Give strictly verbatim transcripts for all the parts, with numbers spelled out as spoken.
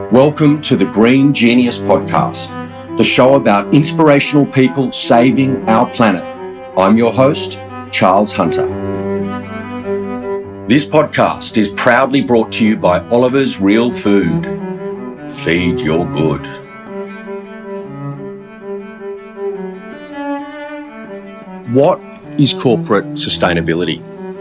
Welcome to the Green Genius Podcast, the show about inspirational people saving our planet. I'm your host, Charles Hunter. This podcast is proudly brought to you by Oliver's Real Food. Feed your good. What is corporate sustainability?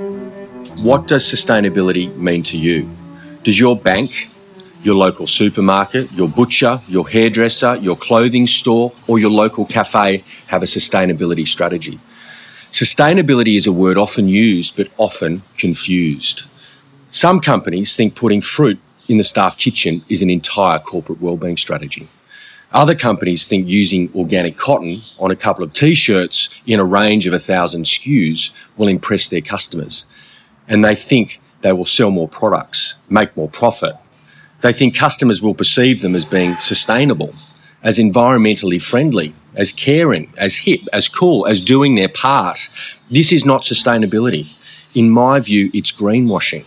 What does sustainability mean to you? Does your bank, your local supermarket, your butcher, your hairdresser, your clothing store, or your local cafe have a sustainability strategy? Sustainability is a word often used but often confused. Some companies think putting fruit in the staff kitchen is an entire corporate wellbeing strategy. Other companies think using organic cotton on a couple of t-shirts in a range of a thousand S K Us will impress their customers. And they think they will sell more products, make more profit. They think customers will perceive them as being sustainable, as environmentally friendly, as caring, as hip, as cool, as doing their part. This is not sustainability. In my view, it's greenwashing.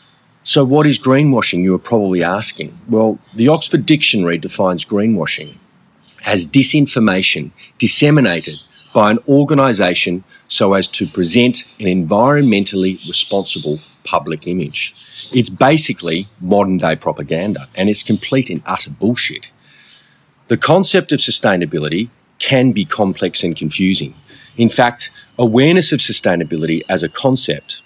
So what is greenwashing, you are probably asking? Well, the Oxford Dictionary defines greenwashing as disinformation disseminated by an organisation so as to present an environmentally responsible public image. It's basically modern-day propaganda, and it's complete and utter bullshit. The concept of sustainability can be complex and confusing. In fact, awareness of sustainability as a concept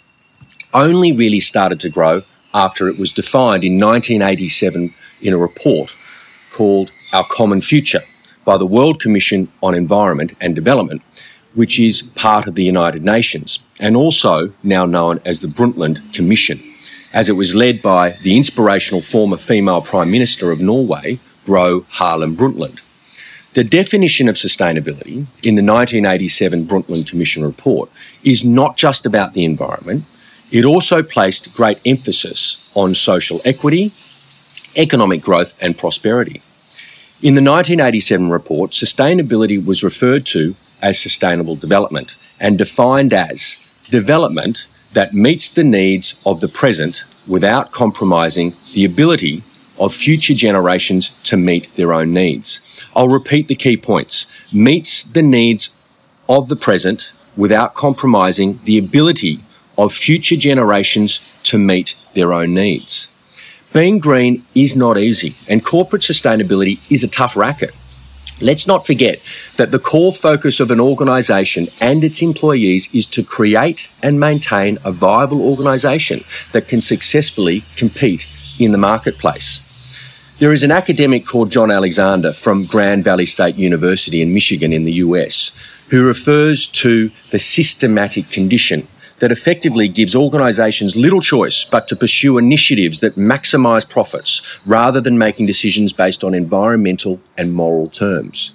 only really started to grow after it was defined in nineteen eighty-seven in a report called Our Common Future by the World Commission on Environment and Development, which is part of the United Nations and also now known as the Brundtland Commission, as it was led by the inspirational former female Prime Minister of Norway, Gro Harlem Brundtland. The definition of sustainability in the nineteen eighty-seven Brundtland Commission report is not just about the environment. It also placed great emphasis on social equity, economic growth and prosperity. In the nineteen eighty-seven report, sustainability was referred to as sustainable development and defined as development that meets the needs of the present without compromising the ability of future generations to meet their own needs. I'll repeat the key points. Meets the needs of the present without compromising the ability of future generations to meet their own needs. Being green is not easy, and corporate sustainability is a tough racket. Let's not forget that the core focus of an organisation and its employees is to create and maintain a viable organisation that can successfully compete in the marketplace. There is an academic called John Alexander from Grand Valley State University in Michigan in the U S who refers to the systematic condition that effectively gives organisations little choice but to pursue initiatives that maximise profits rather than making decisions based on environmental and moral terms.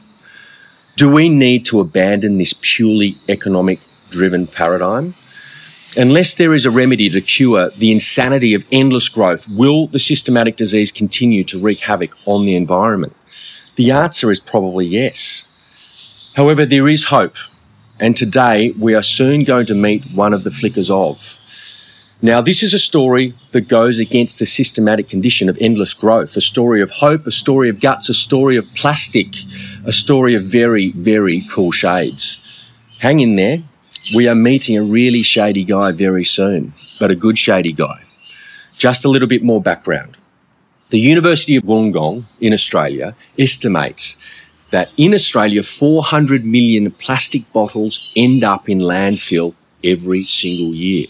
Do we need to abandon this purely economic-driven paradigm? Unless there is a remedy to cure the insanity of endless growth, will the systematic disease continue to wreak havoc on the environment? The answer is probably yes. However, there is hope. And today we are soon going to meet one of the flickers of. Now, this is a story that goes against the systematic condition of endless growth, a story of hope, a story of guts, a story of plastic, a story of very, very cool shades. Hang in there. We are meeting a really shady guy very soon, but a good shady guy. Just a little bit more background. The University of Wollongong in Australia estimates that in Australia, four hundred million plastic bottles end up in landfill every single year.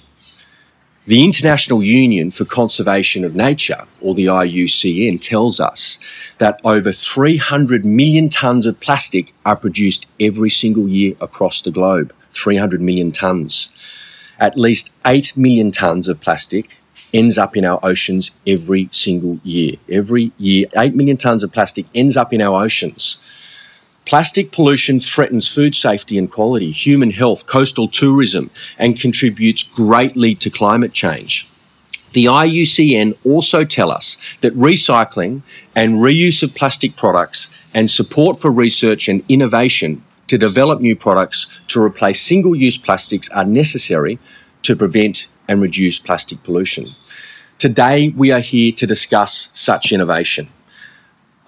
The International Union for Conservation of Nature, or the I U C N, tells us that over three hundred million tonnes of plastic are produced every single year across the globe. three hundred million tonnes. At least eight million tonnes of plastic ends up in our oceans every single year. Every year, eight million tonnes of plastic ends up in our oceans. Plastic pollution threatens food safety and quality, human health, coastal tourism, and contributes greatly to climate change. The I U C N also tell us that recycling and reuse of plastic products and support for research and innovation to develop new products to replace single-use plastics are necessary to prevent and reduce plastic pollution. Today, we are here to discuss such innovation.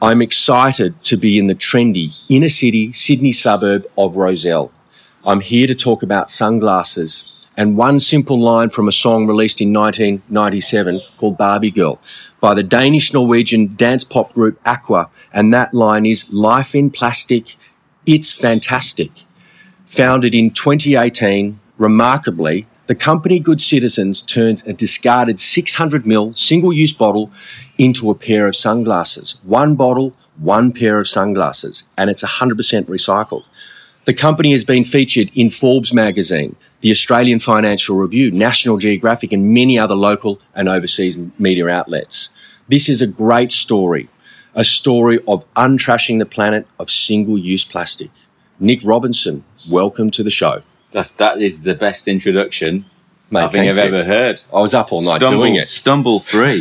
I'm excited to be in the trendy inner city Sydney suburb of Rozelle. I'm here to talk about sunglasses and one simple line from a song released in nineteen ninety-seven called Barbie Girl by the Danish-Norwegian dance pop group Aqua, and that line is, "Life in plastic, it's fantastic." Founded in twenty eighteen, remarkably, the company Good Citizens turns a discarded six hundred milliliter single-use bottle into a pair of sunglasses. One bottle, one pair of sunglasses, and it's one hundred percent recycled. The company has been featured in Forbes magazine, the Australian Financial Review, National Geographic, and many other local and overseas media outlets. This is a great story, a story of untrashing the planet of single-use plastic. Nick Robinson, welcome to the show. That's, that is the best introduction Mate, I think I've you. ever heard. I was up all night stumble, doing it. Stumble free.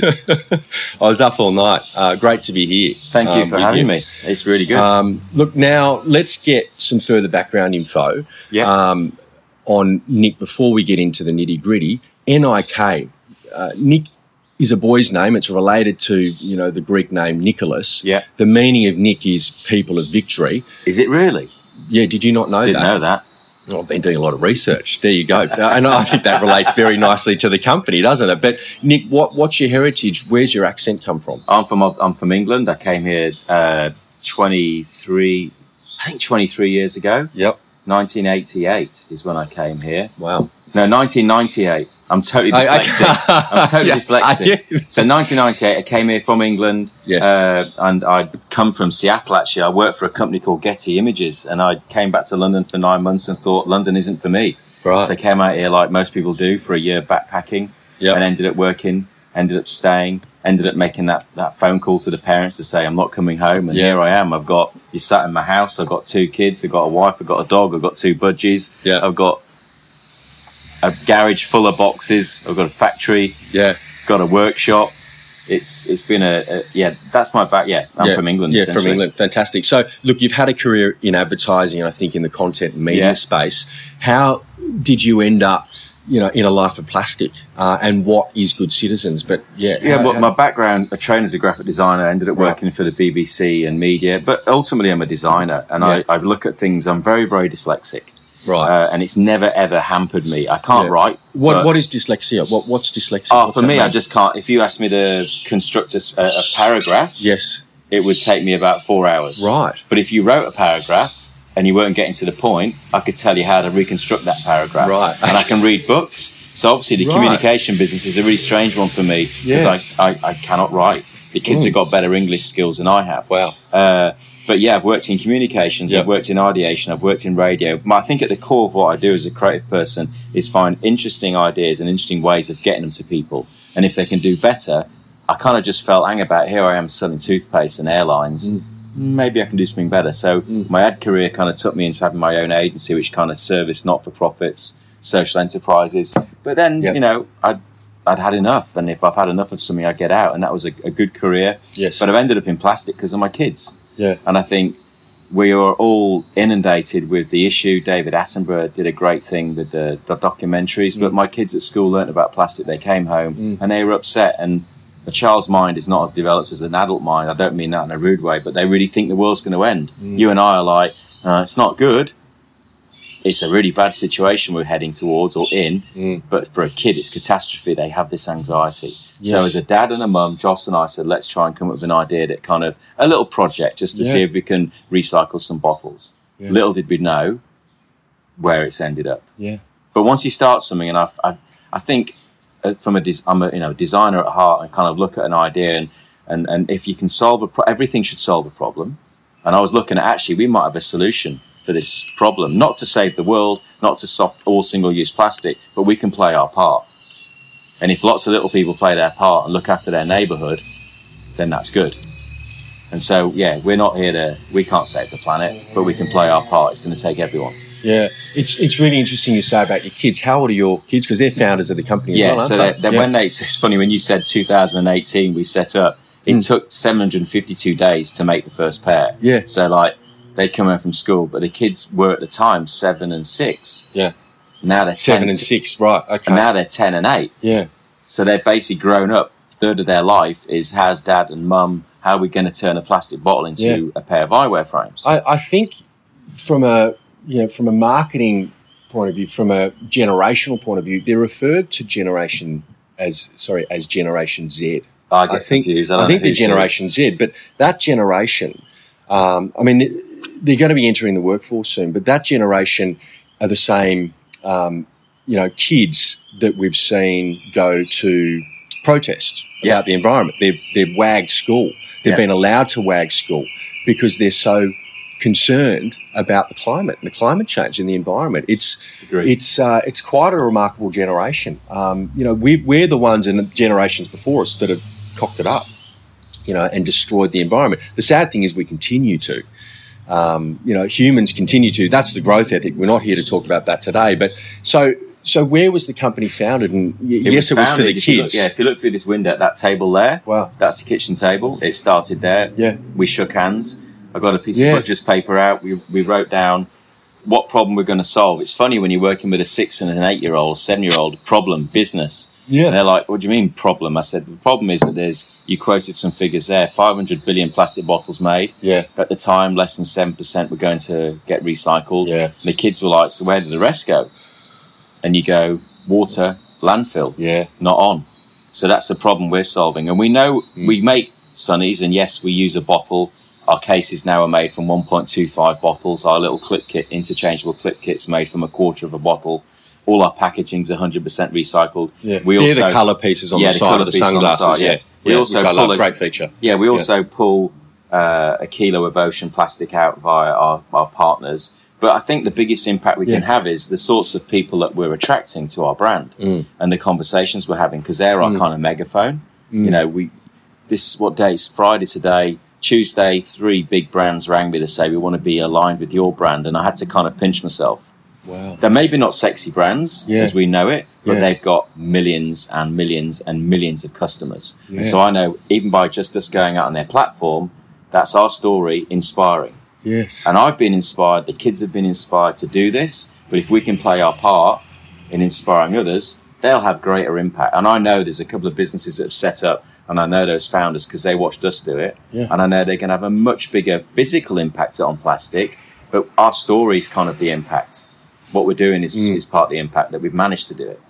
I was up all night. Uh, great to be here. Thank you um, for having you. me. It's really good. Um, look, now let's get some further background info yeah. um, on Nick before we get into the nitty gritty. N I K. Uh, Nick is a boy's name. It's related to, you know, the Greek name Nicholas. Yeah. The meaning of Nick is people of victory. Is it really? Yeah, did you not know Didn't that? know that. Well, I've been doing a lot of research. There you go. And I think that relates very nicely to the company, doesn't it? But Nick, what, what's your heritage? Where's your accent come from? I'm from I'm from England. I came here uh, twenty-three, I think twenty-three years ago. Yep. nineteen eighty-eight is when I came here. Wow. No, nineteen ninety-eight. I'm totally dyslexic. I, I, I'm totally yeah, dyslexic. So nineteen ninety-eight, I came here from England. Yes. Uh, and I'd come from Seattle, actually. I worked for a company called Getty Images, and I came back to London for nine months and thought London isn't for me. Right. So I came out here like most people do for a year backpacking. Yep. And ended up working, ended up staying, ended up making that, that phone call to the parents to say, I'm not coming home. And yeah. here I am. I've got, you sat in my house. I've got two kids. I've got a wife. I've got a dog. I've got two budgies. Yeah. I've got a garage full of boxes. I've got a factory. Yeah. Got a workshop. It's it's been a, a yeah. That's my back. Yeah, I'm yeah. from England. Yeah, from England. Fantastic. So, look, you've had a career in advertising, and I think in the content and media yeah. space. How did you end up, you know, in a life of plastic? Uh, and what is Good Citizens? But yeah, yeah. How, well, how... my background, I trained as a graphic designer. I ended up working right. for the B B C and media, but ultimately I'm a designer, and yeah. I, I look at things. I'm very very dyslexic. Right, uh, and it's never ever hampered me. I can't yeah. write. What What is dyslexia? What What's dyslexia? Oh, What's for me, mean? I just can't. If you asked me to construct a, a paragraph, yes, it would take me about four hours. Right. But if you wrote a paragraph and you weren't getting to the point, I could tell you how to reconstruct that paragraph. Right. And I can read books. So obviously, the right. communication business is a really strange one for me because yes. I, I I cannot write. The kids mm. have got better English skills than I have. Wow. Uh, But yeah, I've worked in communications, yep. I've worked in ideation, I've worked in radio. I think at the core of what I do as a creative person is find interesting ideas and interesting ways of getting them to people. And if they can do better, I kind of just felt, hang about, here I am selling toothpaste and airlines. Mm. Maybe I can do something better. So mm. my ad career kind of took me into having my own agency, which kind of serviced not-for-profits, social enterprises. But then, yep. you know, I'd, I'd had enough. And if I've had enough of something, I'd get out. And that was a, a good career. Yes. But I've ended up in plastic because of my kids. Yeah. And I think we are all inundated with the issue. David Attenborough did a great thing with the, the documentaries, mm. but my kids at school learnt about plastic. They came home mm. and they were upset. And a child's mind is not as developed as an adult mind. I don't mean that in a rude way, but they really think the world's going to end. Mm. You and I are like, uh, it's not good. It's a really bad situation we're heading towards or in. Mm. But for a kid, it's catastrophe. They have this anxiety. Yes. So as a dad and a mum, Joss and I said, let's try and come up with an idea that kind of, a little project just to yeah. see if we can recycle some bottles. Yeah. Little did we know where it's ended up. Yeah. But once you start something, and I, I, I think from a, I'm a you know designer at heart, and kind of look at an idea, and and, and if you can solve a, pro- everything should solve a problem. And I was looking at actually we might have a solution for this problem, not to save the world, not to stop all single-use plastic, but we can play our part. And if lots of little people play their part and look after their neighbourhood, then that's good. And so, yeah, we're not here to, we can't save the planet, but we can play our part. It's going to take everyone. Yeah, it's it's really interesting you say about your kids. How old are your kids? Because they're founders of the company as yeah, well, aren't so they? They're, they're yeah, when they, it's funny, when you said two thousand eighteen we set up, it mm. took seven hundred fifty-two days to make the first pair. Yeah. So, like, they'd come home from school, but the kids were at the time seven and six. Yeah. Now they're seven ten and six, right? Okay. And now they're ten and eight. Yeah. So they've basically grown up. A third of their life is how's dad and mum, how are we going to turn a plastic bottle into Yeah. a pair of eyewear frames? I, I think from a you know from a marketing point of view, from a generational point of view, they're referred to generation as sorry as Generation Z. I get I think confused. I, I don't think know they're who's Generation Z, but that generation, um, I mean, they're going to be entering the workforce soon. But that generation are the same, um, you know, kids that we've seen go to protest Yeah. about the environment. They've they've wagged school. They've Yeah. been allowed to wag school because they're so concerned about the climate and the climate change in the environment. It's Agreed. it's uh, it's quite a remarkable generation. Um, you know, we, we're the ones in the generations before us that have cocked it up, you know, and destroyed the environment. The sad thing is we continue to. Um, you know, humans continue to. That's the growth ethic. We're not here to talk about that today. But so so where was the company founded? And y- It yes, it was for founded, the if you look- kids. yeah, if you look through this window at that table there, Wow. that's the kitchen table. It started there. Yeah. We shook hands. I got a piece Yeah. of butcher's paper out. We, we wrote down what problem we're going to solve. It's funny when you're working with a six and an eight-year-old, seven-year-old, problem, business. Yeah. And they're like, what do you mean problem? I said, the problem is that there's, you quoted some figures there, five hundred billion plastic bottles made. Yeah. At the time, less than seven percent were going to get recycled. Yeah. And the kids were like, so where did the rest go? And you go, water, landfill, Yeah. not on. So that's the problem we're solving. And we know Mm. we make Sunnies, and yes, we use a bottle. Our cases now are made from one point two five bottles. Our little clip kit, interchangeable clip kit's made from a quarter of a bottle. All our packaging's one hundred percent recycled. Yeah. We They're also, the colour pieces on Yeah, the the side colour of the piece on the sunglasses. side, yeah. yeah. We Yeah, also which I pull love. a- Great feature. Yeah, we also pull uh, a kilo of ocean plastic out via our, our partners. But I think the biggest impact we Yeah. can have is the sorts of people that we're attracting to our brand Mm. and the conversations we're having, because they're our Mm. kind of megaphone. Mm. You know, we this what day? It's Friday today. Tuesday, three big brands rang me to say we want to be aligned with your brand, and I had to kind of pinch myself. Wow. They're maybe not sexy brands Yeah. as we know it, but Yeah. they've got millions and millions and millions of customers. Yeah. And so I know even by just us going out on their platform, that's our story inspiring. Yes. And I've been inspired, the kids have been inspired to do this, but if we can play our part in inspiring others, they'll have greater impact. And I know there's a couple of businesses that have set up, and I know those founders because they watched us do it, Yeah. and I know they're going to have a much bigger physical impact on plastic, but our story is kind of the impact. What we're doing is, Mm. is part of the impact that we've managed to do it.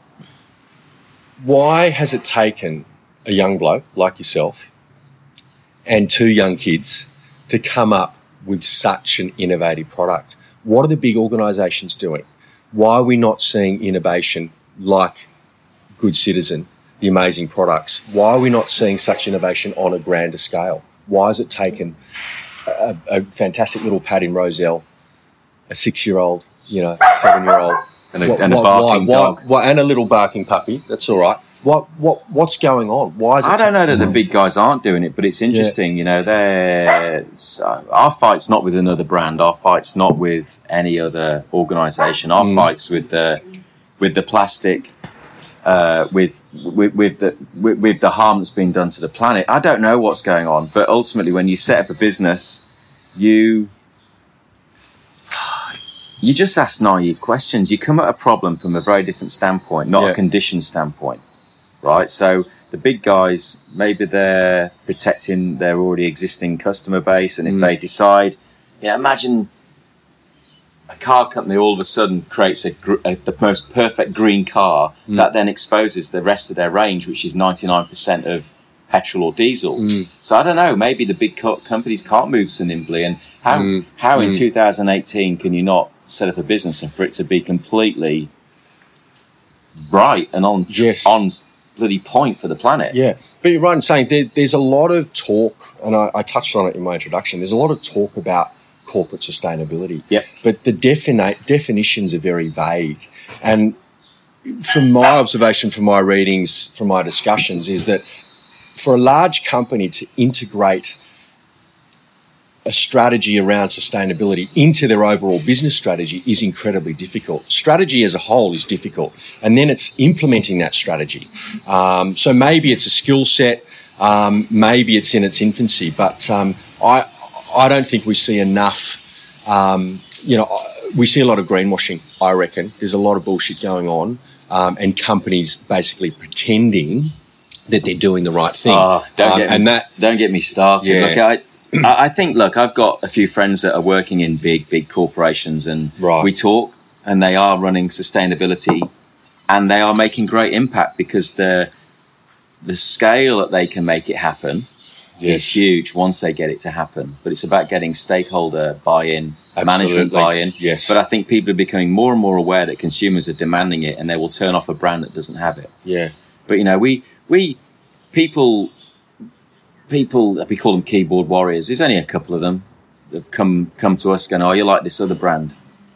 Why has it taken a young bloke like yourself and two young kids to come up with such an innovative product? What are the big organisations doing? Why are we not seeing innovation like Good Citizen, the amazing products? Why are we not seeing such innovation on a grander scale? Why has it taken a, a fantastic little pad in Roselle, a six-year-old, you know, seven-year-old, And a, and a barking why, dog. Why, and a little barking puppy. That's all right. What what what's going on? Why is it? I don't know that ta- the big guys aren't doing it, but it's interesting. You know, they're, our fight's not with another brand. Our fight's not with any other organisation. Our Mm. fight's with the with the plastic, uh, with, with with the with, with the harm that's been done to the planet. I don't know what's going on, but ultimately, when you set up a business, you you just ask naive questions. You come at a problem from a very different standpoint, not Yeah. a condition standpoint, right? So the big guys, maybe they're protecting their already existing customer base, and if Mm. they decide, yeah, imagine a car company all of a sudden creates a, gr- a the most perfect green car Mm. that then exposes the rest of their range, which is ninety-nine percent of petrol or diesel. Mm. So I don't know, maybe the big co- companies can't move so nimbly, and how Mm. how in Mm. two thousand eighteen can you not set up a business and for it to be completely right and on Yes. on bloody point for the planet? Yeah, but you're right in saying there, there's a lot of talk, and I, I touched on it in my introduction. There's a lot of talk about corporate sustainability. Yep. But the defini- definitions are very vague. And from my observation, from my readings, from my discussions, is that for a large company to integrate a strategy around sustainability into their overall business strategy is incredibly difficult. Strategy as a whole is difficult, and then it's implementing that strategy. Um, so maybe it's a skill set, um, maybe it's in its infancy, but um, I I don't think we see enough. Um, you know, we see a lot of greenwashing. I reckon there's a lot of bullshit going on, um, and companies basically pretending that they're doing the right thing. Oh, don't um, get me, and that don't get me started. Yeah. Look, I, I think, look, I've got a few friends that are working in big, big corporations, and Right. we talk, and they are running sustainability, and they are making great impact because the the scale that they can make it happen Yes. is huge once they get it to happen. But it's about getting stakeholder buy-in, management Absolutely. buy-in. Yes. But I think people are becoming more and more aware that consumers are demanding it, and they will turn off a brand that doesn't have it. yeah, But you know, we we people people we call them keyboard warriors. There's only a couple of them that have come come to us going, "Oh, you like this other brand?"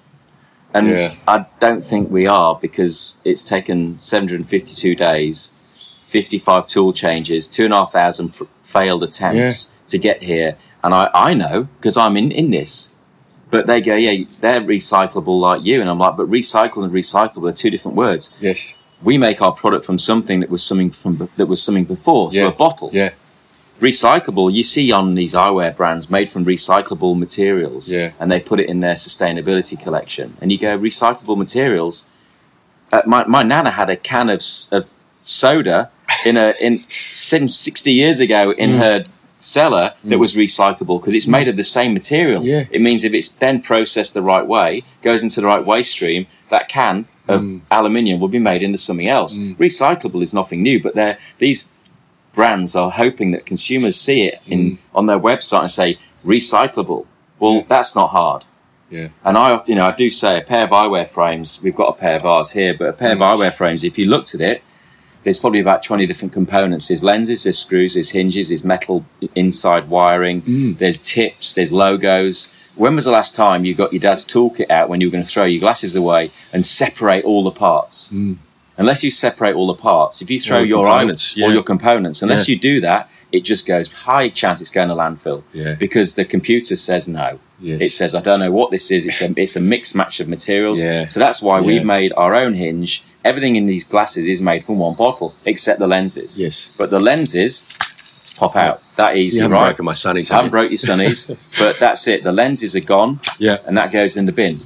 And Yeah. I don't think we are, because it's taken seven hundred fifty-two days, fifty-five tool changes, two and a half thousand pr- failed attempts to get here. And I, I know, because I'm in, in this. But they go, yeah, they're recyclable like you. And I'm like, but recycle and recyclable are two different words. yes, We make our product from something that was something from that was something before. So Yeah. a bottle. yeah, Recyclable, you see on these eyewear brands made from recyclable materials, Yeah. and they put it in their sustainability collection. And you go, recyclable materials. Uh, my my nana had a can of s- of soda in a in since sixty years ago in Mm. her cellar that was recyclable because it's made of the same material. Yeah. It means if it's then processed the right way, goes into the right waste stream, that can of Mm. aluminium will be made into something else. Mm. Recyclable is nothing new, but they're these brands are hoping that consumers see it in Mm. on their website and say recyclable. Well, Yeah. that's not hard. yeah, And I, often- you know, I do say a pair of eyewear frames. We've got a pair of ours here, but a pair Mm. of eyewear frames. If you looked at it, there's probably about twenty different components. There's lenses, there's screws, there's hinges, there's metal inside wiring, Mm. there's tips, there's logos. When was the last time you got your dad's toolkit out when you were going to throw your glasses away and separate all the parts? Mm. Unless you separate all the parts, if you throw All the your components, eye, all yeah. your components, unless Yeah. you do that, it just goes high chance it's going to landfill. Yeah. Because the computer says no. Yes. It says, I don't know what this is. It's a, it's a mixed match of materials. Yeah. So that's why Yeah. we've made our own hinge. Everything in these glasses is made from one bottle, except the lenses. yes. But the lenses pop out that easy, You haven't right? broken my sunnies, I have haven't you? broke your sunnies, but that's it. The lenses are gone, Yeah, and that goes in the bin,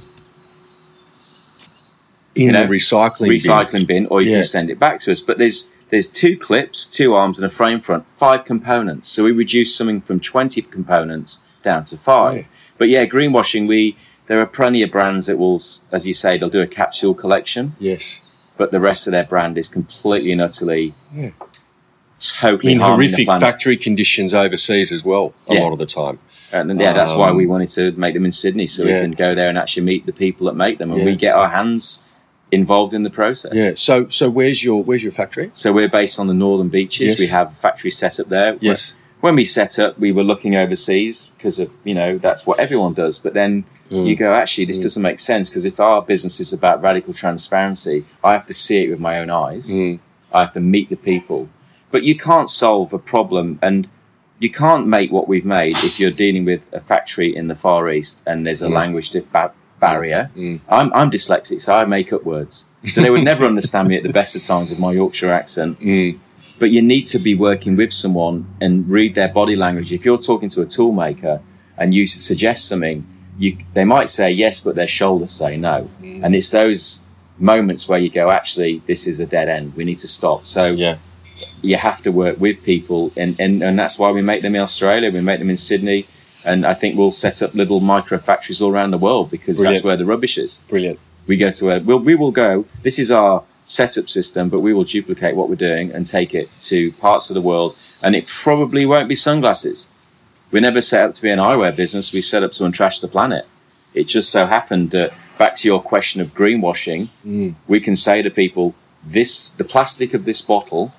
in you know, the recycling bin. recycling bin, or you Yeah. can send it back to us. But there's there's two clips, two arms, and a frame front, five components. So we reduce something from twenty components down to five. Yeah. But yeah, greenwashing. We there are plenty of brands that will, as you say, they'll do a capsule collection, Yes, but the rest of their brand is completely and utterly, Yeah. totally in harming the horrific planet. factory conditions overseas as well. A Yeah. lot of the time. And yeah, that's why Um, we wanted to make them in Sydney, so yeah. we can go there and actually meet the people that make them, and Yeah. we get our hands involved in the process. Yeah. So, so where's your where's your factory? So we're based on the northern beaches. Yes. We have a factory set up there. Yes. When we set up, we were looking overseas because of, you know, that's what everyone does. But then Mm. you go, actually, this Mm. doesn't make sense, because if our business is about radical transparency, I have to see it with my own eyes. Mm. I have to meet the people. But you can't solve a problem, and you can't make what we've made if you're dealing with a factory in the Far East and there's a Mm. language di- ba- barrier. Mm. I'm, I'm dyslexic, so I make up words. So they would never understand me at the best of times with my Yorkshire accent. Mm. But you need to be working with someone and read their body language. If you're talking to a tool maker and you suggest something, you they might say yes, but their shoulders say no. Mm. And it's those moments where you go, actually, this is a dead end. We need to stop. So Yeah. you have to work with people, and, and, and that's why we make them in Australia, we make them in Sydney, and I think we'll set up little micro factories all around the world, because Brilliant. that's where the rubbish is. Brilliant. We go to where we'll, we will go. This is our setup system, but we will duplicate what we're doing and take it to parts of the world. And it probably won't be sunglasses. We never set up to be an eyewear business. We set up to untrash the planet. It just so happened that, back to your question of greenwashing, Mm. we can say to people, this, the plastic of this bottle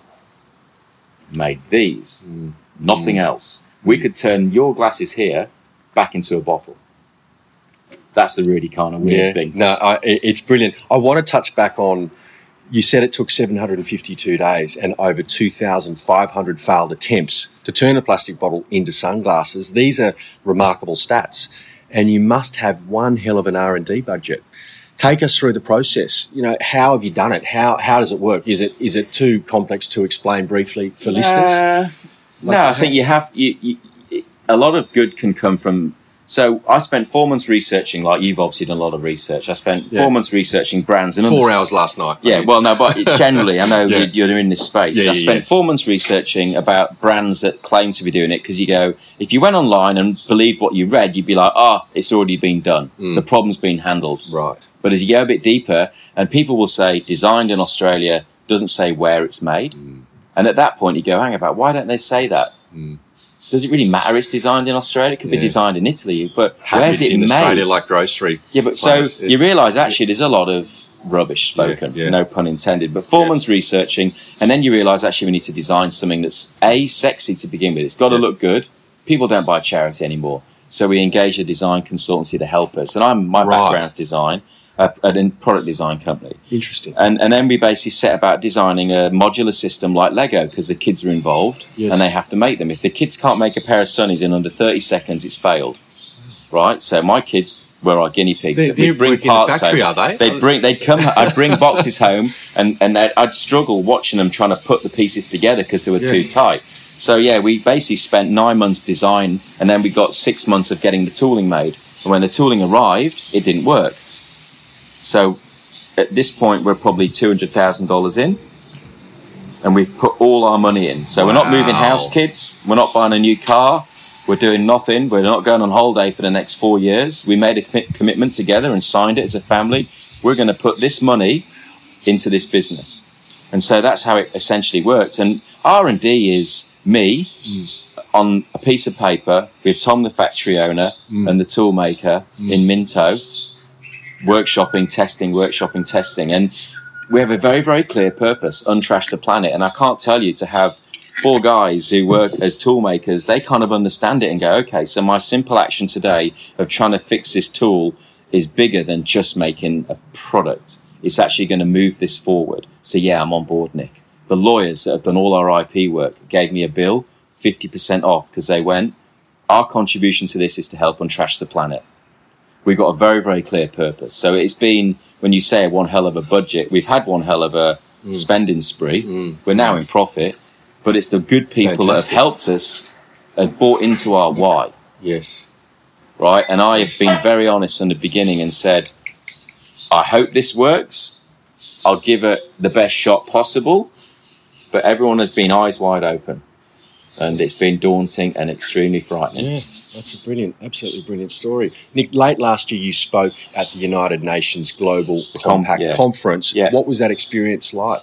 made these, Mm. nothing Mm. else. We could turn your glasses here back into a bottle. That's the really kind of weird Yeah. thing. No, I, it- it's brilliant. I want to touch back on. You said it took seven hundred fifty-two days and over two thousand five hundred failed attempts to turn a plastic bottle into sunglasses. These are remarkable stats, and you must have one hell of an R and D budget. Take us through the process. You know, how have you done it? How how does it work? Is it is it too complex to explain briefly for listeners? Uh, Like, no, I think you have. You, you, a lot of good can come from So I spent four months researching, like you've obviously done a lot of research. I spent Yeah. four months researching brands. And Four underst- hours last night. Yeah, well, no, but generally, I know Yeah. you- you're in this space. Yeah, I yeah, spent yeah. four months researching about brands that claim to be doing it, because you go, if you went online and believed what you read, you'd be like, ah, oh, it's already been done. Mm. The problem's been handled. Right. But as you go a bit deeper, and people will say designed in Australia, doesn't say where it's made. Mm. And at that point, you go, hang about, why don't they say that? Mm. Does it really matter it's designed in Australia? It could Yeah. be designed in Italy, but where's Happens it in made? Australia like grocery. Yeah, but place. so you realise actually there's a lot of rubbish spoken, Yeah, yeah. no pun intended. But four Yeah. months researching, and then you realise actually we need to design something that's A, sexy to begin with. It's got to Yeah. look good. People don't buy charity anymore. So we engage a design consultancy to help us. And I'm my Right. background's design, a, a product design company. Interesting. And, and then we basically set about designing a modular system like Lego, because the kids are involved Yes. and they have to make them. If the kids can't make a pair of sunnies in under thirty seconds, it's failed. Right? So my kids were our guinea pigs. They- We'd they work in the factory, home. are they? They'd bring, they'd come, I'd bring boxes home, and, and I'd, I'd struggle watching them trying to put the pieces together because they were Yeah. too tight. So yeah, we basically spent nine months design, and then we got six months of getting the tooling made. And when the tooling arrived, it didn't work. So at this point, we're probably two hundred thousand dollars in, and we've put all our money in. So we're not moving Wow. house, kids. We're not buying a new car. We're doing nothing. We're not going on holiday for the next four years. We made a commi- commitment together and signed it as a family. We're going to put this money into this business. And so that's how it essentially works. And R and D is me Mm. on a piece of paper with Tom, the factory owner, Mm. and the tool maker in Minto, workshopping, testing, workshopping, testing. And we have a very, very clear purpose, untrash the planet. And I can't tell you to have four guys who work as tool makers, they kind of understand it and go, okay, so my simple action today of trying to fix this tool is bigger than just making a product. It's actually going to move this forward. So yeah, I'm on board, Nick. The lawyers that have done all our I P work gave me a bill, fifty percent off, because they went, our contribution to this is to help untrash the planet. We've got a very, very clear purpose. So it's been, when you say one hell of a budget, we've had one hell of a mm. spending spree. Mm. We're now in profit, but it's the good people Fantastic. that have helped us and bought into our why. Yes. Right? And I have been very honest from the beginning and said, I hope this works. I'll give it the best shot possible. But everyone has been eyes wide open. And it's been daunting and extremely frightening. Yeah, that's a brilliant, absolutely brilliant story. Nick, late last year you spoke at the United Nations Global Compact yeah. Conference. Yeah. What was that experience like?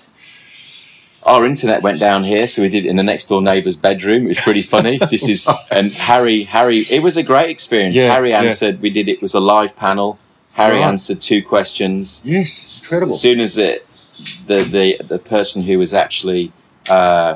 Our internet went down here, so we did it in the next door neighbour's bedroom. It was pretty funny. This is and Harry, Harry. It was a great experience. Yeah, Harry yeah. answered. We did it was a live panel. Harry Right. answered two questions. Yes, incredible. As soon as it, the the the person who was actually uh,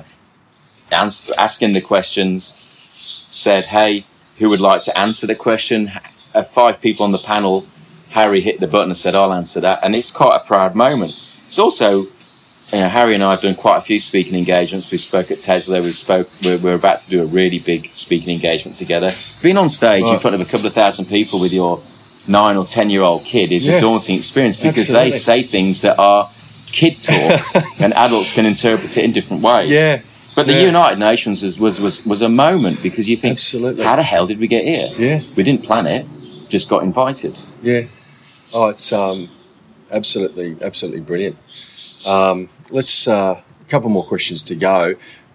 ans- asking the questions said, "Hey, who would like to answer the question?" Uh, five people on the panel. Harry hit the button and said, "I'll answer that," and it's quite a proud moment. It's also. You know, Harry and I have done quite a few speaking engagements. We spoke at Tesla. We spoke. We're, we're about to do a really big speaking engagement together. Being on stage Right. in front of a couple of thousand people with your nine or ten year old kid is Yeah. a daunting experience because Absolutely. they say things that are kid talk, and adults can interpret it in different ways. Yeah. But the Yeah. United Nations was, was was was a moment because you think, Absolutely. how the hell did we get here? Yeah. We didn't plan it. Just got invited. Yeah. Oh, it's um, absolutely, absolutely brilliant. Um, let's uh, a couple more questions to go.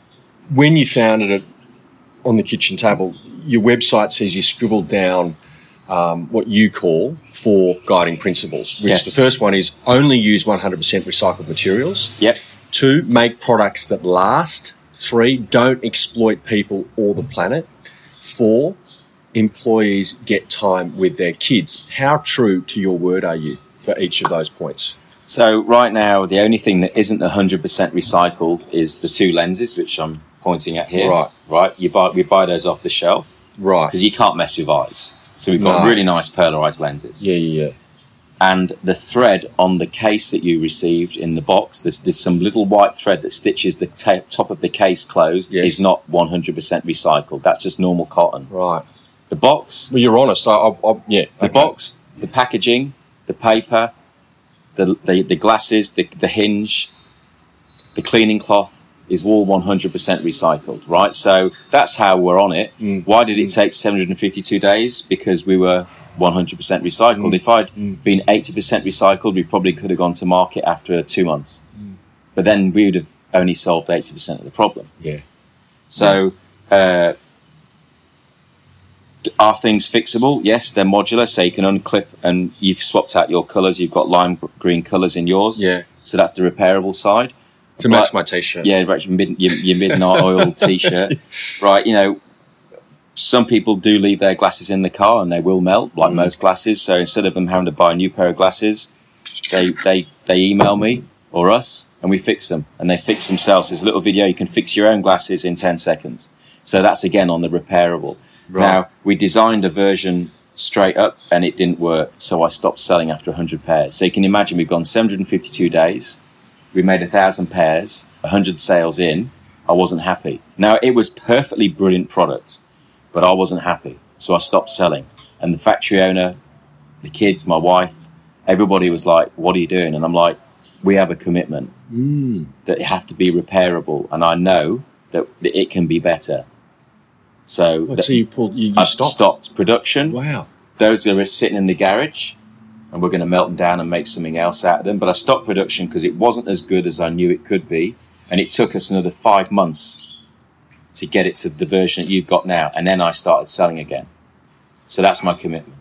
When you founded it on the kitchen table, your website says you scribbled down um, what you call four guiding principles. Which Yes. the first one is only use one hundred percent recycled materials. Yep. Two, make products that last. Three, don't exploit people or the planet. Four, employees get time with their kids. How true to your word are you for each of those points? So right now, the only thing that isn't one hundred percent recycled is the two lenses, which I'm pointing at here. Right. Right. You buy we buy those off the shelf Right. because you can't mess with eyes. So we've got No. really nice polarized lenses. Yeah, yeah, yeah. And the thread on the case that you received in the box, there's, there's some little white thread that stitches the ta- top of the case closed, Yes. is not one hundred percent recycled. That's just normal cotton. Right. The box, Well, you're honest. I, I, I yeah. the okay. box, the packaging, the paper, the the, the glasses, the, the hinge, the cleaning cloth, is all one hundred percent recycled, right? So that's how we're on it. Mm. Why did it Mm. take seven hundred fifty-two days? Because we were one hundred percent recycled. Mm. If I'd Mm. been eighty percent recycled, we probably could have gone to market after two months. Mm. But then we would have only solved eighty percent of the problem. Yeah. So uh, are things fixable? Yes, they're modular, so you can unclip, and you've swapped out your colours. You've got lime green colours in yours. Yeah. So that's the repairable side. To match But- my T-shirt. Yeah, right, your, mid, your, your midnight oil T-shirt. Right, you know, some people do leave their glasses in the car and they will melt, like Mm. most glasses. So instead of them having to buy a new pair of glasses, they, they, they email me or us and we fix them. And they fix themselves. There's a little video, you can fix your own glasses in ten seconds. So that's, again, on the repairable. Right. Now, we designed a version straight up and it didn't work. So I stopped selling after one hundred pairs. So you can imagine we've gone seven hundred fifty-two days. We made one thousand pairs, one hundred sales in. I wasn't happy. Now, it was perfectly brilliant product, but I wasn't happy. So I stopped selling. And the factory owner, the kids, my wife, everybody was like, what are you doing? And I'm like, we have a commitment Mm. that it have to be repairable. And I know that that it can be better. So, What, that so you pulled, you, you I've stopped? stopped production. Wow. Those are sitting in the garage, and we're going to melt them down and make something else out of them. But I stopped production because it wasn't as good as I knew it could be. And it took us another five months to get it to the version that you've got now. And then I started selling again. So that's my commitment.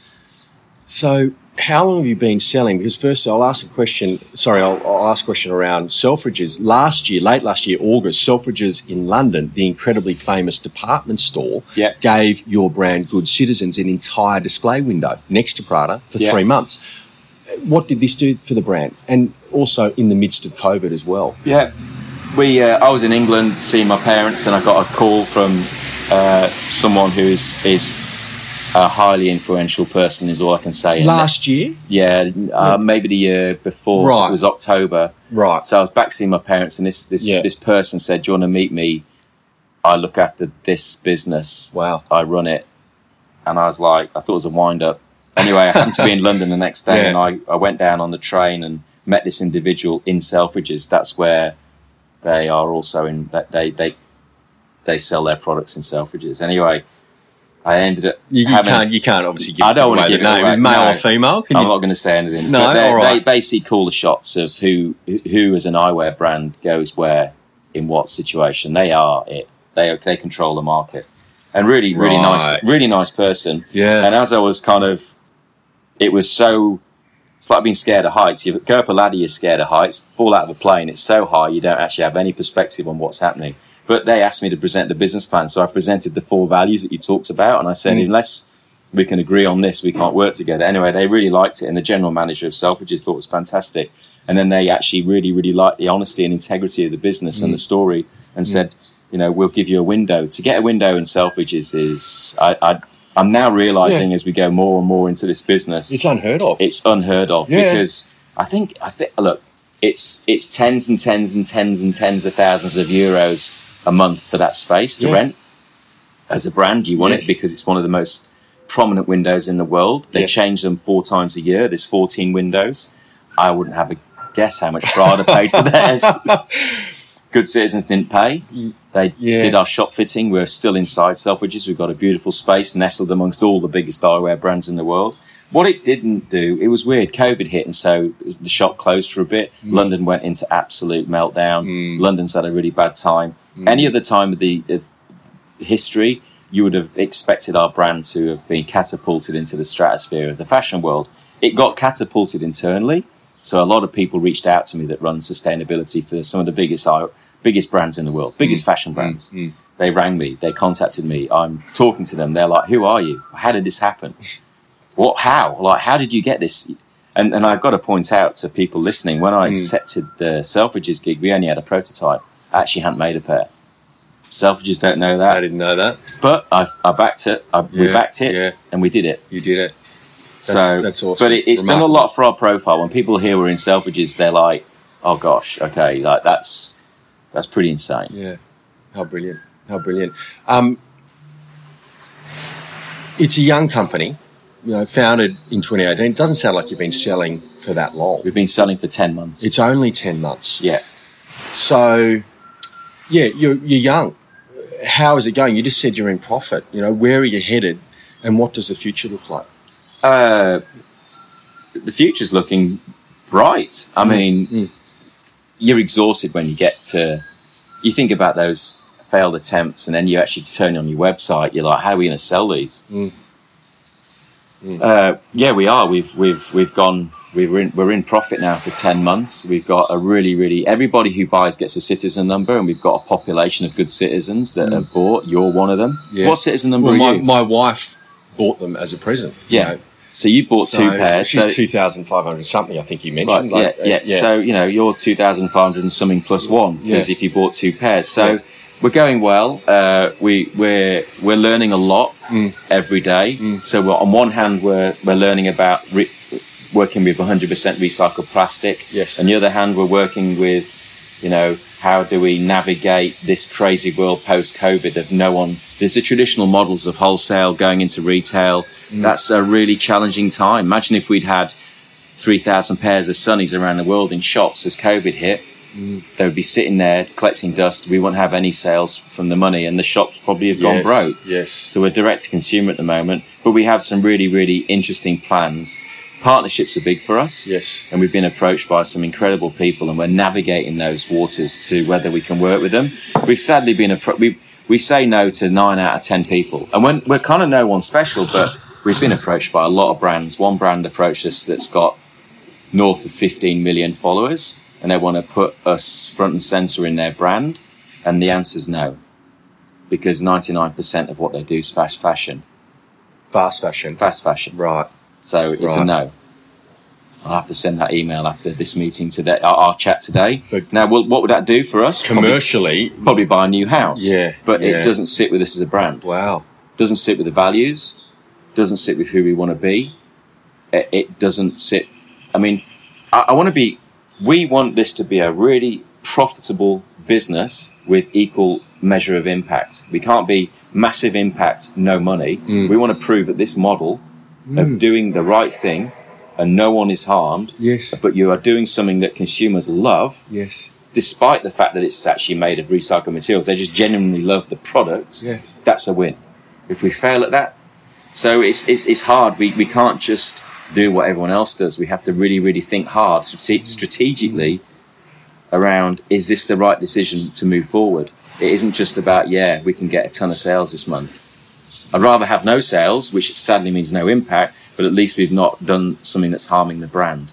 So how long have you been selling? Because first I'll ask a question, sorry, I'll, I'll ask a question around Selfridges. Last year, late last year, August, Selfridges in London, the incredibly famous department store, Yeah. gave your brand Good Citizens an entire display window next to Prada for Yeah. three months. What did this do for the brand? And also in the midst of COVID as well. Yeah. We, uh, I was in England seeing my parents, and I got a call from uh, someone who is, is a highly influential person, is all I can say. And Last year? Yeah, uh, maybe the year before. Right. It was October. Right. So I was back seeing my parents, and this this, Yeah. this person said, do you want to meet me? I look after this business. Wow. I run it. And I was like, I thought it was a wind-up. Anyway, I happened to be in London the next day, Yeah. and I, I went down on the train and met this individual in Selfridges. That's where they are also in, that they, they, they sell their products in Selfridges. Anyway, I ended up You, you having... can't. You can't obviously give I don't away want to give the it name. away. Male No. or female? Can I'm you? not going to say anything. No, but they, all right. they basically call the shots of who, who as an eyewear brand goes where, in what situation. They are it. They they control the market, and really, really Right. nice, really nice person. Yeah. And as I was kind of, it was so. It's like being scared of heights. You go up a ladder, you're scared of heights. Fall out of a plane, it's so high you don't actually have any perspective on what's happening. But they asked me to present the business plan, so I presented the four values that you talked about, and I said, Mm. unless we can agree on this, we can't work together. Anyway, they really liked it, and the general manager of Selfridges thought it was fantastic. And then they actually really, really liked the honesty and integrity of the business Mm. and the story, and said, you know, we'll give you a window. To get a window in Selfridges is, I, I, I'm now realizing as we go more and more into this business, It's unheard of. it's unheard of. Yeah. Because I think, I think, look, it's it's tens and tens and tens and tens of thousands of euros a month for that space to Yeah. rent. As a brand, you want Yes. it because it's one of the most prominent windows in the world. They Yes. change them four times a year. There's fourteen windows. I wouldn't have a guess how much Prada paid for theirs. Good Citizens didn't pay. They Yeah. did our shop fitting. We're still inside Selfridges. We've got a beautiful space nestled amongst all the biggest eyewear brands in the world. What it didn't do, it was weird. COVID hit, and so the shop closed for a bit. Mm. London went into absolute meltdown. Mm. London's had a really bad time. Mm. Any other time of the of history, you would have expected our brand to have been catapulted into the stratosphere of the fashion world. It got catapulted internally. So a lot of people reached out to me that run sustainability for some of the biggest biggest brands in the world, biggest fashion brands. Mm. They rang me, they contacted me. I'm talking to them. They're like, "Who are you? How did this happen? What? How? Like, how did you get this?" And and I've got to point out to people listening, when I Mm. accepted the Selfridges gig, we only had a prototype. I actually hadn't made a pair. Selfridges don't know I that, didn't know that. but I, I backed it. I, we Yeah, backed it, yeah. and we did it. You did it. So That's- that's awesome. But it, it's done a Remarkable. lot for our profile. When people hear we're in Selfridges, they're like, "Oh gosh, okay, like that's that's pretty insane." Yeah. How brilliant. How brilliant. Um, it's a young company, you know, founded in twenty eighteen. It doesn't sound like you've been selling for that long. We've been selling for ten months. It's only ten months. yeah, So yeah, you're, you're young. How is it going? You just said you're in profit. You know, where are you headed, and what does the future look like? Uh, the future's looking bright. I mm. mean, mm. you're exhausted when you get to. You think about those failed attempts, and then you actually turn on your website. You're like, how are we going to sell these? Mm. Mm. Uh, yeah, we are. We've we've we've gone. We're in we're in profit now for ten months. We've got a really really everybody who buys gets a citizen number, and we've got a population of good citizens that mm. have bought. You're one of them. Yeah. What citizen number well, are my, you? My wife bought them as a present. Yeah. You know? So you bought so two pairs. She's so, two thousand five hundred something. I think you mentioned. Right, like, yeah, yeah, uh, yeah. So you know you're two thousand five hundred and something plus one because yeah. if you bought two pairs. So. Yeah. We're going well. Uh, we we're we're learning a lot mm. every day. Mm. So we're, on one hand, we're we're learning about re- working with one hundred percent recycled plastic. Yes. On the other hand, we're working with, you know, how do we navigate this crazy world post COVID of no one. There's the traditional models of wholesale going into retail. Mm. That's a really challenging time. Imagine if we'd had three thousand pairs of Sunnies around the world in shops as COVID hit. Mm. They would be sitting there collecting dust. We won't have any sales from the money, and the shops probably have gone yes, broke. Yes. So we're direct to consumer at the moment, but we have some really, really interesting plans. Partnerships are big for us. Yes. And we've been approached by some incredible people, and we're navigating those waters to whether we can work with them. We've sadly been appro- we we say no to nine out of ten people, and when, we're kind of no one special, but we've been approached by a lot of brands. One brand approached us that's got north of fifteen million followers. And they want to put us front and center in their brand, and the answer's no, because ninety-nine percent of what they do is fast fashion. Fast fashion. Fast fashion. Right. So it's right. a no. I'll have to send that email after this meeting today, our, our chat today. But now, what would that do for us? Commercially, probably, probably buy a new house. Yeah. But yeah. it doesn't sit with us as a brand. Wow. Doesn't sit with the values. Doesn't sit with who we want to be. It, it doesn't sit. I mean, I, I want to be. We want this to be a really profitable business with equal measure of impact. We can't be massive impact, no money. Mm. We want to prove that this model mm. of doing the right thing and no one is harmed, yes. but you are doing something that consumers love, yes. despite the fact that it's actually made of recycled materials. They just genuinely love the product. Yeah. That's a win. If we fail at that, so it's it's, it's hard. We we can't just do what everyone else does. We have to really, really think hard strate- strategically around, is this the right decision to move forward? It isn't just about, yeah, we can get a ton of sales this month. I'd rather have no sales, which sadly means no impact, but at least we've not done something that's harming the brand.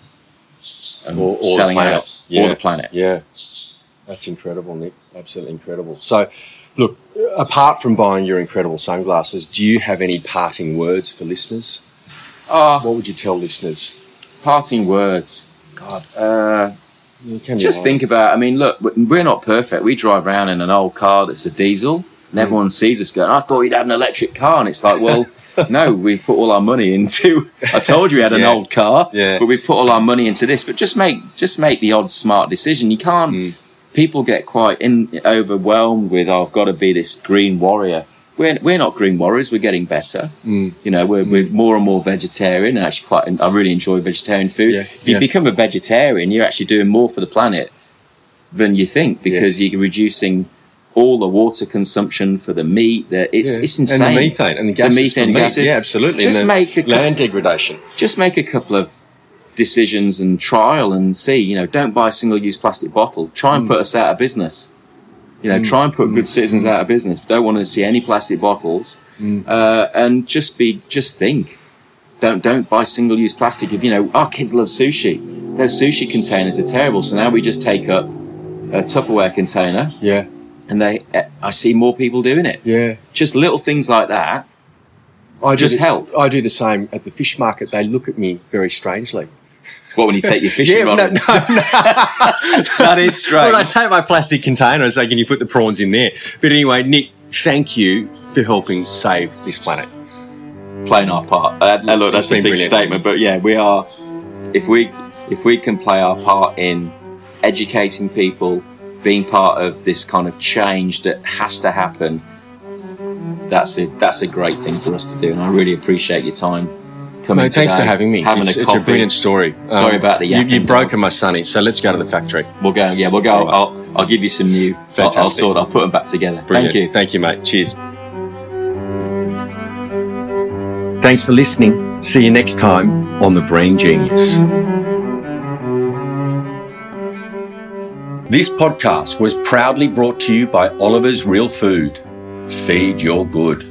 And or, or selling the planet. out. Yeah. Or the planet. Yeah. That's incredible, Nick. Absolutely incredible. So, look, apart from buying your incredible sunglasses, do you have any parting words for listeners? Uh, what would you tell listeners? Parting words. God. Uh, just lying. think about, I mean, look, we're not perfect. We drive around in an old car that's a diesel, and mm. everyone sees us going, I thought you'd have an electric car. And it's like, well, no, we put all our money into, I told you we had an yeah. old car, yeah. but we put all our money into this. But just make just make the odd smart decision. You can't, mm. people get quite in, overwhelmed with, oh, I've got to be this green warrior. We're, we're not green warriors. We're getting better. Mm. You know, we're, mm. we're more and more vegetarian. And actually, quite, I really enjoy vegetarian food. Yeah. If you yeah. become a vegetarian, you're actually doing more for the planet than you think, because yes. you're reducing all the water consumption for the meat. The, it's yeah. it's insane. And the methane and the gases. The methane from gases. Yeah, absolutely. Just and make a land couple, degradation. Just make a couple of decisions and trial and see. You know, don't buy a single-use plastic bottle. Try and mm. put us out of business. You know, mm. try and put mm. good citizens out of business. Don't want to see any plastic bottles. Mm. Uh, and just be, just think. Don't don't buy single-use plastic. If you know, our kids love sushi. Those sushi containers are terrible. So now we just take up a Tupperware container. Yeah. And they, I see more people doing it. Yeah. Just little things like that. I just the, help. I do the same at the fish market. They look at me very strangely. What, when you take your fishing yeah, rod? No, no, no. That is strange. Well, I take my plastic container and say, can you put the prawns in there? But anyway, Nick, thank you for helping save this planet. Playing our part. Uh, no, look, that's a big brilliant. statement, but yeah, we are. If we if we can play our part in educating people, being part of this kind of change that has to happen, that's a that's a great thing for us to do, and I really appreciate your time. No, thanks for having me. Having it's, a it's a brilliant story. Sorry um, about the yapping. You, you've broken my sunny, so let's go to the factory. We'll go. Yeah, we'll go. Right. I'll, I'll give you some new. Fantastic. I'll, I'll sort. I'll put them back together. Brilliant. Thank you. Thank you, mate. Cheers. Thanks for listening. See you next time on The Brain Genius. This podcast was proudly brought to you by Oliver's Real Food. Feed your good.